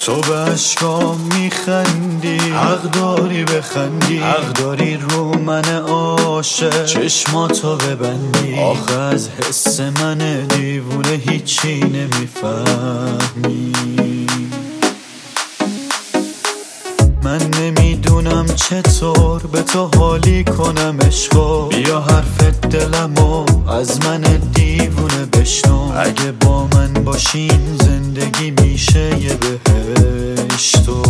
تو به عشقام میخندی، حق داری بخندی، حق داری رو من عاشق چشماتو ببندی. آخه از حس من دیوونه هیچی نمیفهمی. من نمیدونم چطور به تو حالی کنم عشقا. بیا حرف دلمو از من دیوونه بشنو. اگه با من باشین زندگی میشه یه بهشتو.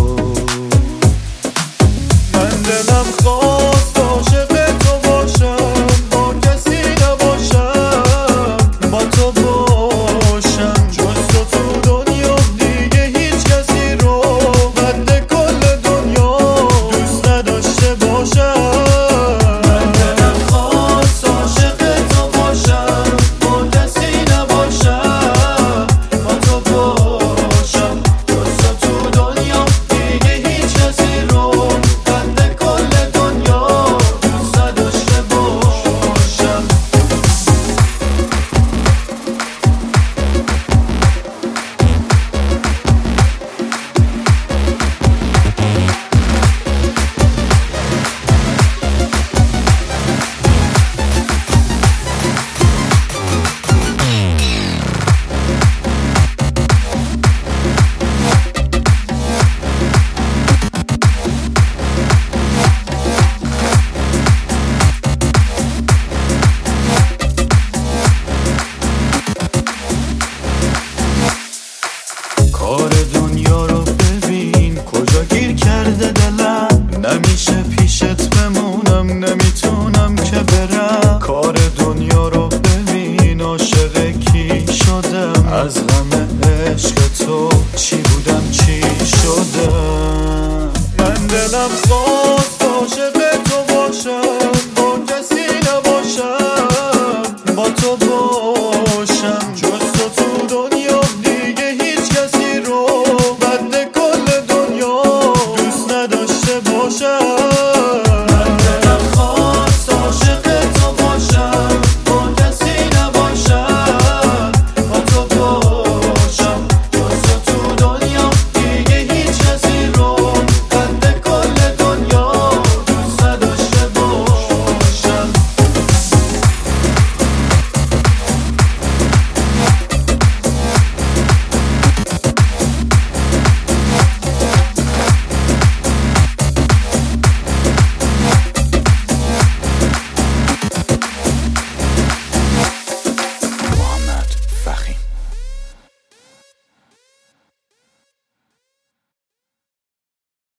من دلم خواست عاشق تو باشم، با کسی نباشم، با تو باشم. جز تو دنیا دیگه هیچ کسی رو قد کل دنیا دوست نداشته باشم. من دلم خواست عاشق تو باشم، با کسی نباشم، با تو باشم. جز تو دنیا دیگه هیچ کسی رو قد کل دنیا دوست نداشته باشم. کار دنیا رو ببین کجا گیر کرده دلم. نمیشه پیشت بمونم، نمیتونم که برم. کار دنیا رو ببین عاشق کی شدم. از غم عشق تو چی بودم چی شدم. من دلم